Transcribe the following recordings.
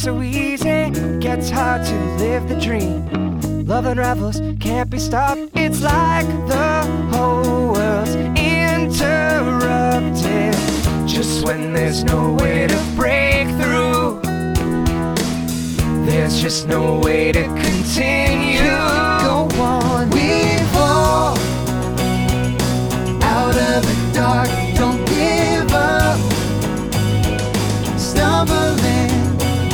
so easy, gets hard to live the dream. Love unravels, can't be stopped. It's like the whole world's interrupted. Just when there's no way to break through, there's just no way to continue. Go on, we fall out of the dark. Don't give up, stumbling,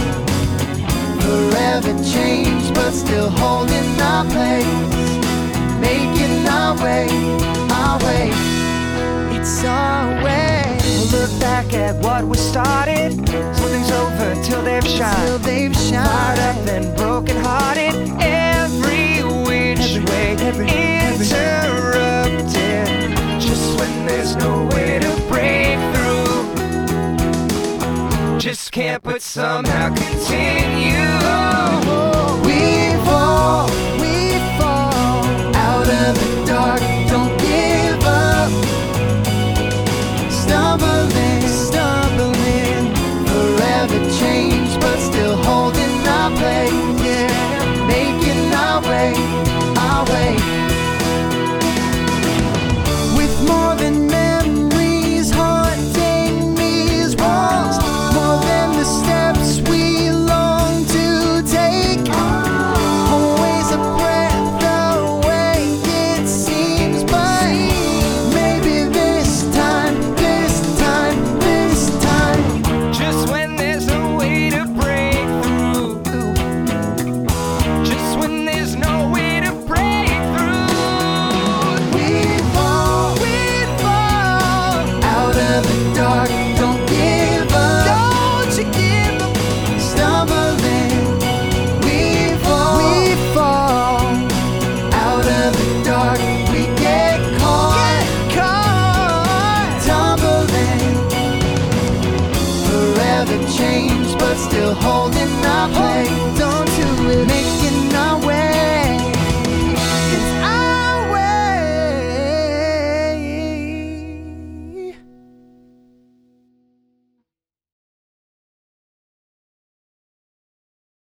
forever changed, but still holding our place, making our way, our way. It's our way. We'll look back at what was started. Something's over till they've shined. Fired up and broken hearted. Every which way interrupted. Just when there's no way to break through, just can't but somehow continue.